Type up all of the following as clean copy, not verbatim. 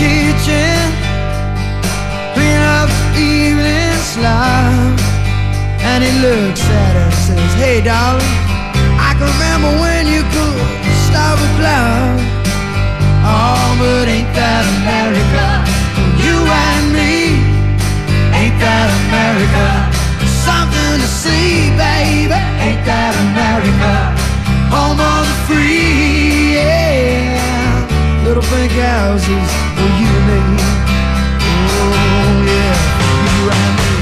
kitchen, clean up evening slime. And he looks at her and says, hey darling, I can remember when you could stop a cloud. Oh, but ain't that America? You and me, ain't that America? Something to see, baby, ain't that America? Home of the free, yeah. Little pink houses for you and me. Oh yeah, you and me.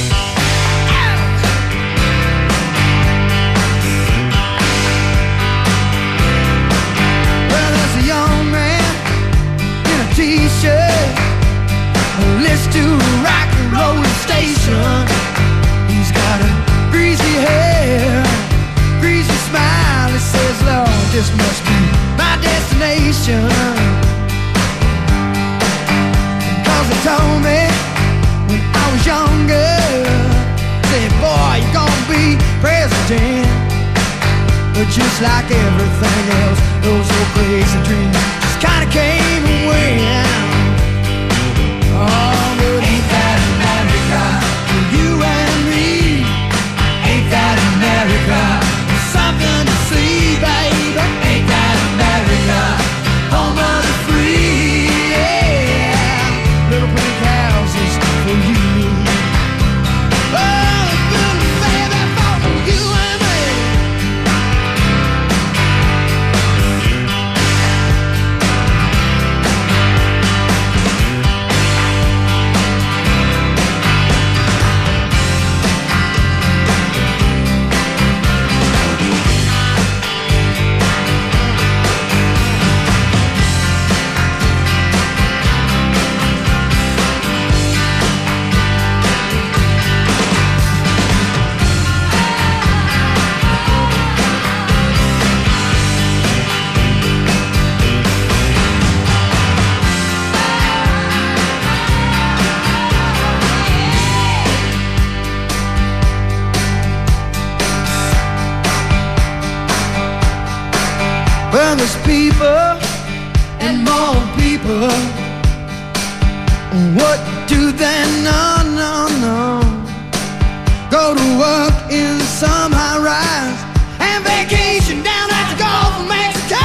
Well, there's a young man in a t-shirt, list to a rock and roll station. He's got a greasy hair, greasy smile. He says, Lord, this must be my destination. Cause he told me when I was younger, said, boy, you're gonna be president. But just like everything else, those old crazy dreams just kinda came and went. Oh, but ain't that America? For you and me, ain't that America? Something to see, baby, ain't that America? Home of the free, yeah. Little pink houses for you. Oh, good baby, for you and me. Well, there's people and more people. What do they know? Go to work in some high rise and vacation down at the Gulf of Mexico.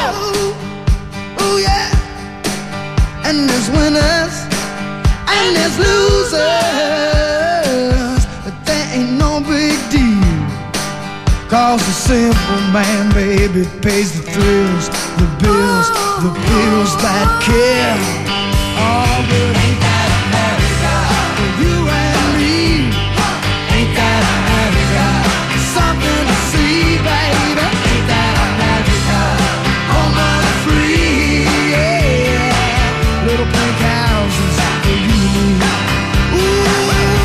Oh yeah. And there's winners and there's losers, but that ain't no big deal. Cause the simple man, baby, pays the thrills, the bills that kill. Oh, but ain't that America? For you and me, ain't that America? Something to see, baby, ain't that America? Home of the free, yeah. Little pink houses for you and me. Ooh.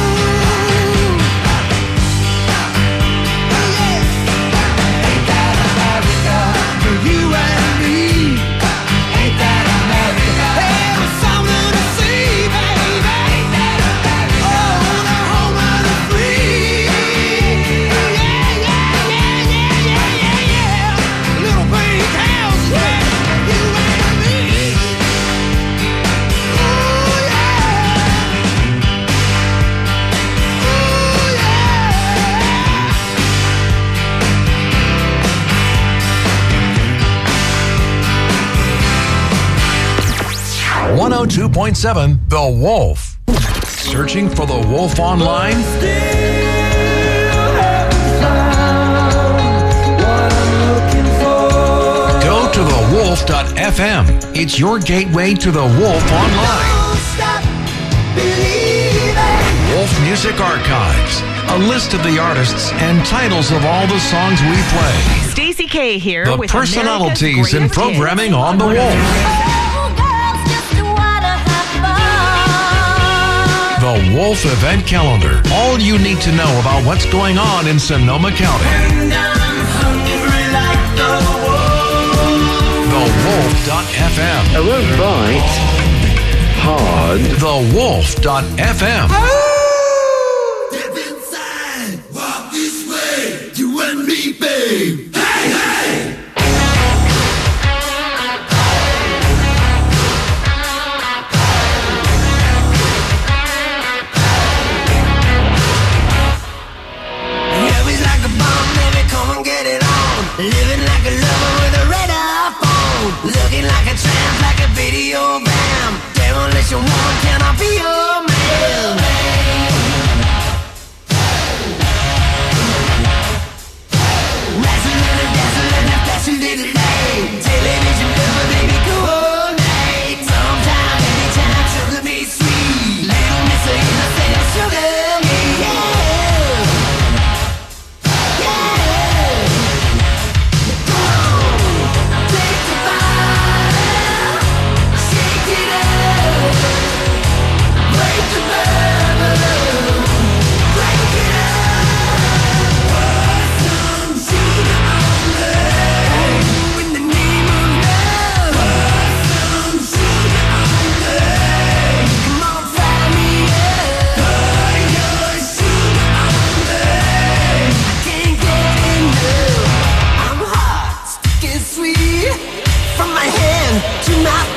You and me, ain't that America? Hey, there's something to see, baby, ain't that America? Oh, the home of the free, yeah, yeah, yeah, yeah, yeah, yeah. Little pink houses, baby, you and me. Oh yeah, oh yeah. 102.7 The Wolf. Searching for The Wolf online? Go to thewolf.fm. It's your gateway to The Wolf online. Wolf Music Archives. A list of the artists and titles of all the songs we play. Stacey K here the with personalities and programming on The Wolf. The Wolf Event Calendar. All you need to know about what's going on in Sonoma County. TheWolf.fm. I won't bite hard. TheWolf.fm. Step inside, walk this way, you and me, babe. Hey, hey!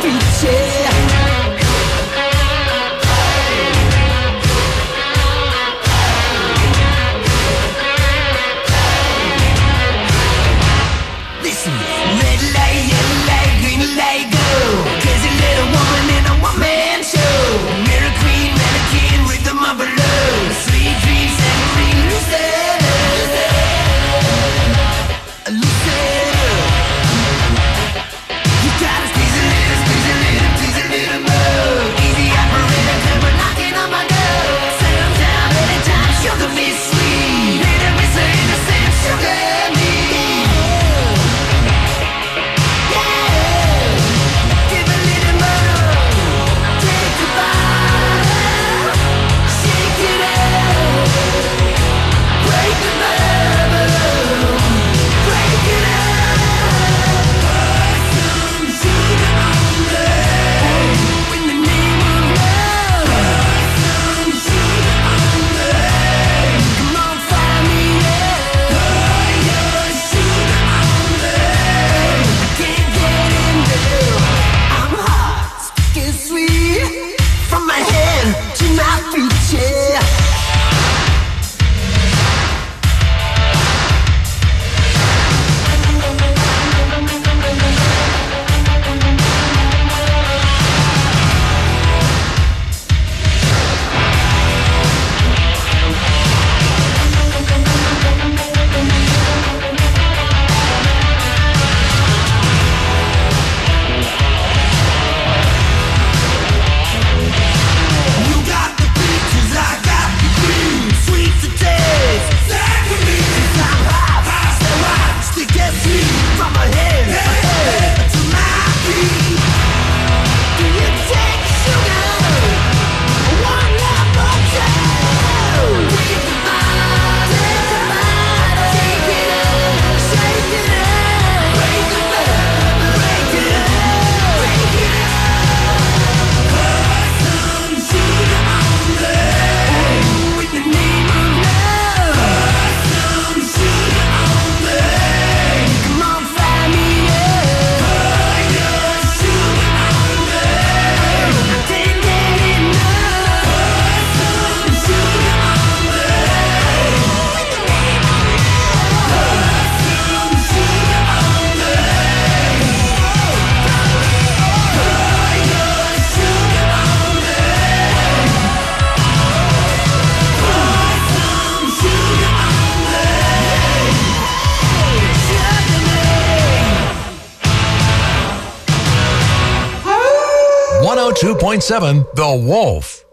feet, yeah. Listen, red light, yellow light, green light, go. Crazy little woman in a one-man show. Mirror queen, mannequin, rhythm of her love. Sweet dreams and free, lose it. Lose it. You gotta squeeze a little, tease a little more. Easy operator, come knocking on my door. Settle down anytime, sugar me sweet. Little miss her innocent, sugar me. .7 The Wolf.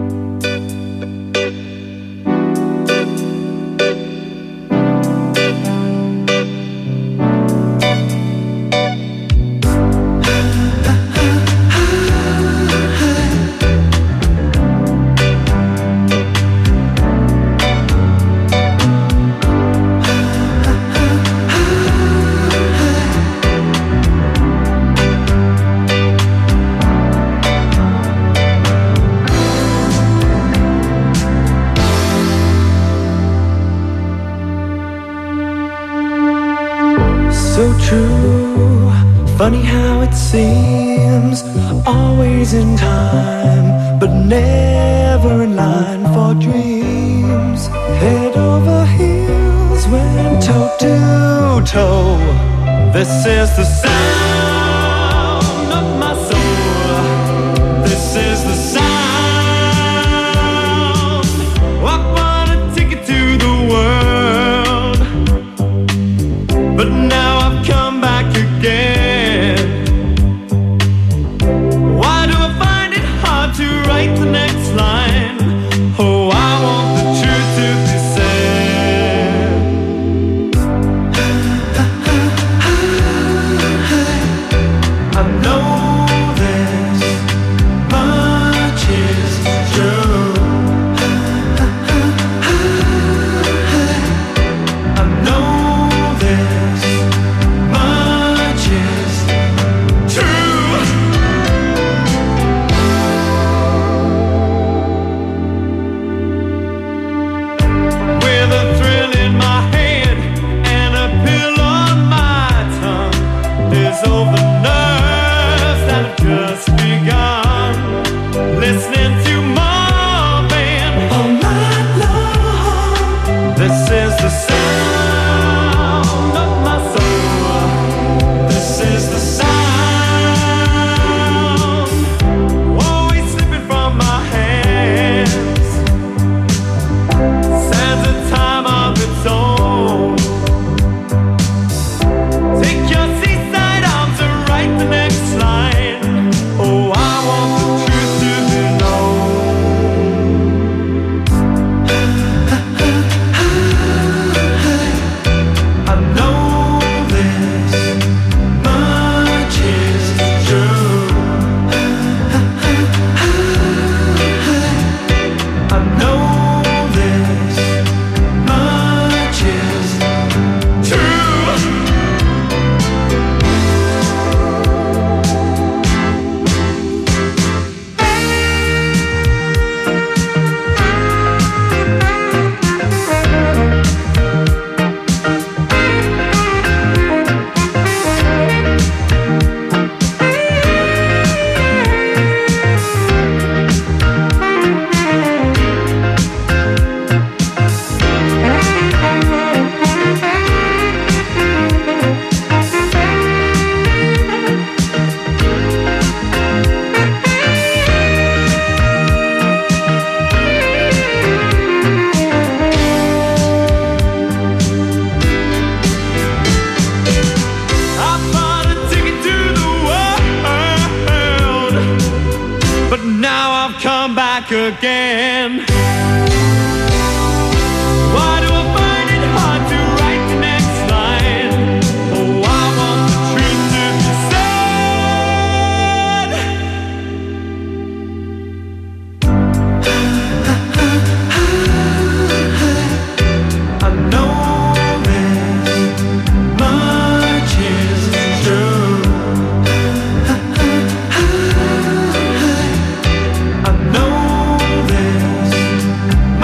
So true, funny how it seems, always in time, but never in line for dreams. Head over heels, went toe to toe. This is the sound of my soul. This is the sound. I wanna take it to the world, but now I've come back again. Why do I find it hard to write the next line? Oh, I want the truth to be said. but now I've come back again. Why do I find it hard to write the next line? Oh, I want the truth to be said. I know this much is true. I know this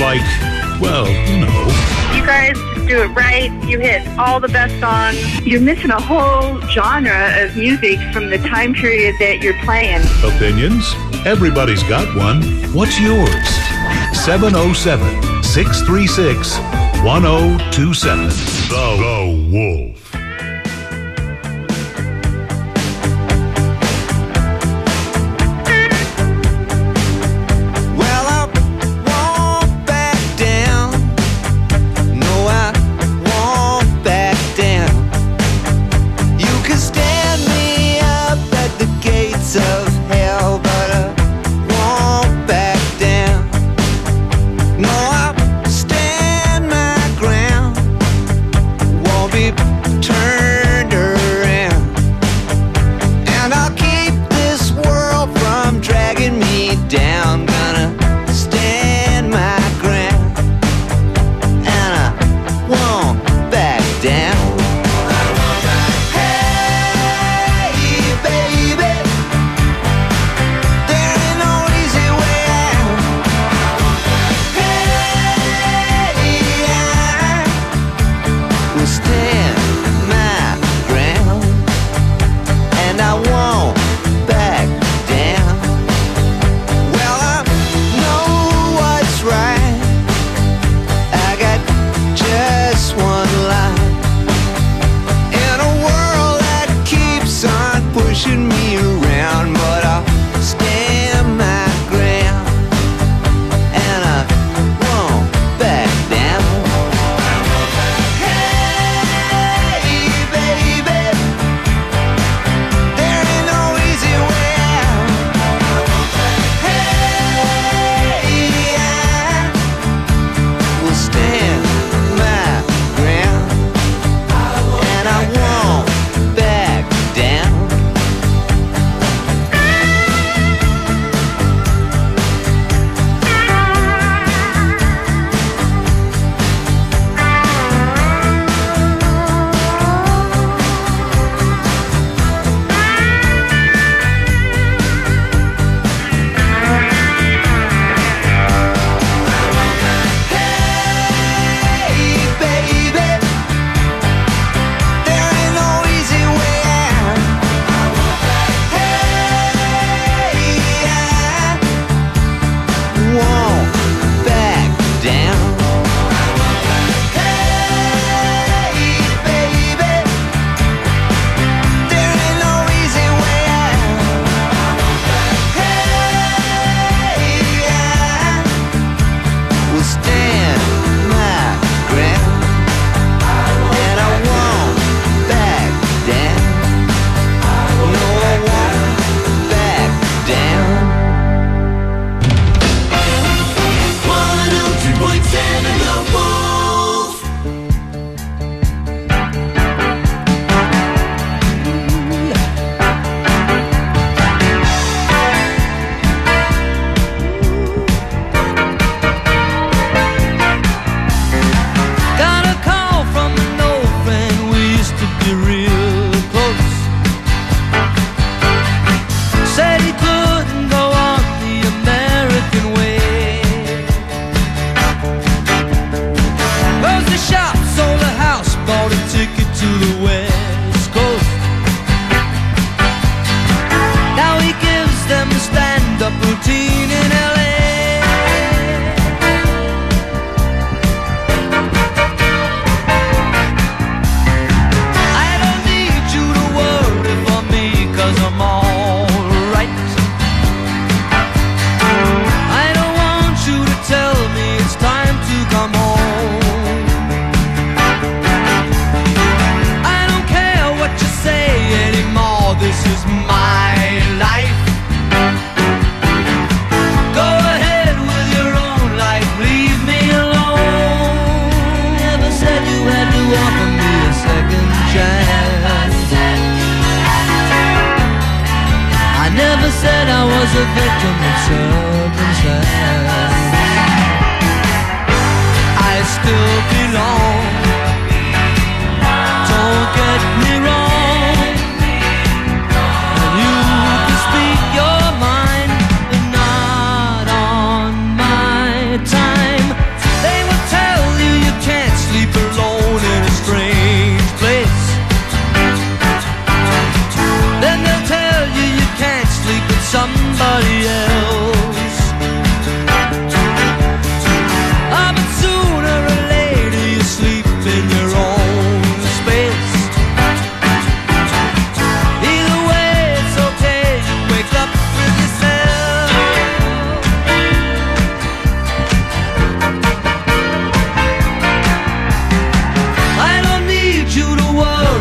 like, well, you know. You guys do it right. You hit all the best songs. You're missing a whole genre of music from the time period that you're playing. Opinions? Everybody's got one. What's yours? 707-636-1027. The Wolf.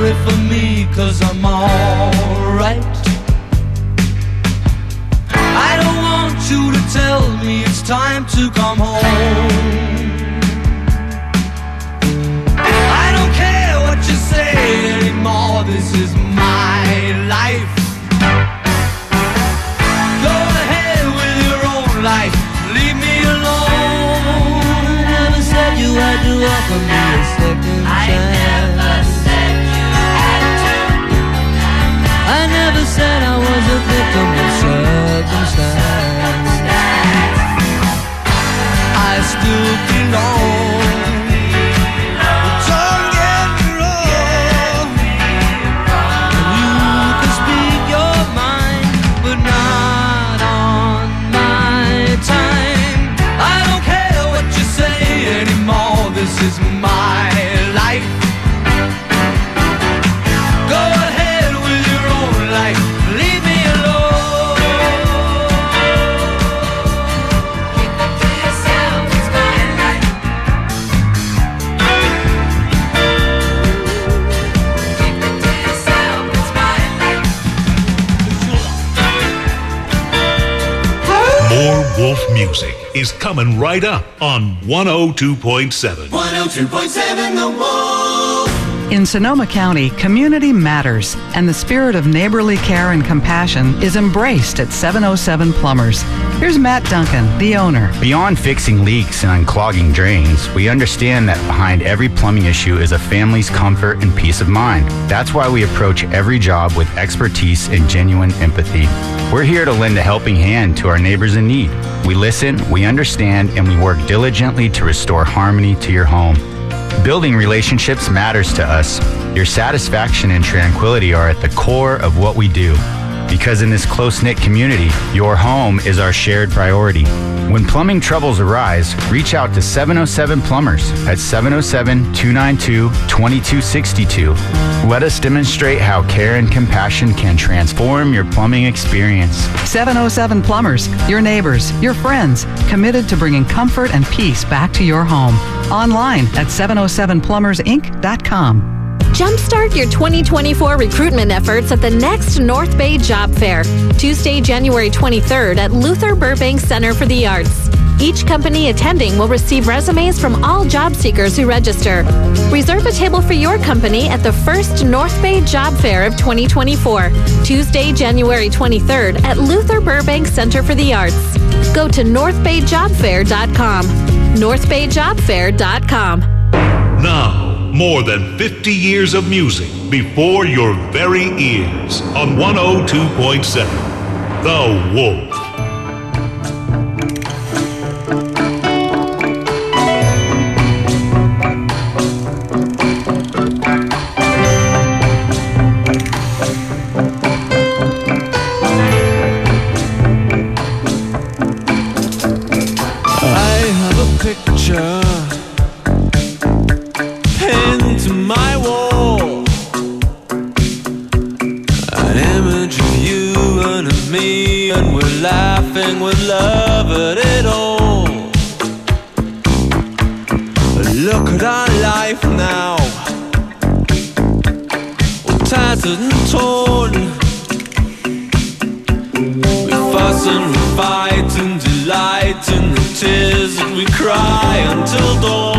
worry for me, 'cause I'm alright. I don't want you to tell me it's time to come home. I don't care what you say anymore, this is my life. Go ahead with your own life, leave me alone. I never said you had to offer me a second chance. I never said you had to. I never said I was a victim of circumstance. I still belong. Don't get me wrong. You can speak your mind, but not on my time. I don't care what you say anymore, this is my life. Go ahead with your own life, leave me alone. Keep it to yourself, it's my life. Keep it to yourself, it's my life. More Wolf music is coming right up on 102.7. 102.7 The Wolf. In Sonoma County, community matters, and the spirit of neighborly care and compassion is embraced at 707 Plumbers. Here's Matt Duncan, the owner. Beyond fixing leaks and unclogging drains, we understand that behind every plumbing issue is a family's comfort and peace of mind. That's why we approach every job with expertise and genuine empathy. We're here to lend a helping hand to our neighbors in need. We listen, we understand, and we work diligently to restore harmony to your home. Building relationships matters to us. Your satisfaction and tranquility are at the core of what we do. Because in this close-knit community, your home is our shared priority. When plumbing troubles arise, reach out to 707 Plumbers at 707-292-2262. Let us demonstrate how care and compassion can transform your plumbing experience. 707 Plumbers, your neighbors, your friends, committed to bringing comfort and peace back to your home. Online at 707plumbersinc.com. Jumpstart your 2024 recruitment efforts at the next North Bay Job Fair, Tuesday, January 23rd at Luther Burbank Center for the Arts. Each company attending will receive resumes from all job seekers who register. Reserve a table for your company at the first North Bay Job Fair of 2024, Tuesday, January 23rd at Luther Burbank Center for the Arts. Go to northbayjobfair.com. northbayjobfair.com. Now, more than 50 years of music before your very ears on 102.7 The Wolf. I have a picture pinned to my wall, an image of you and of me, and we're laughing with love at it all. But look at our life now, all tattered and torn. We fuss and we fight and delight in the tears that we cry until dawn.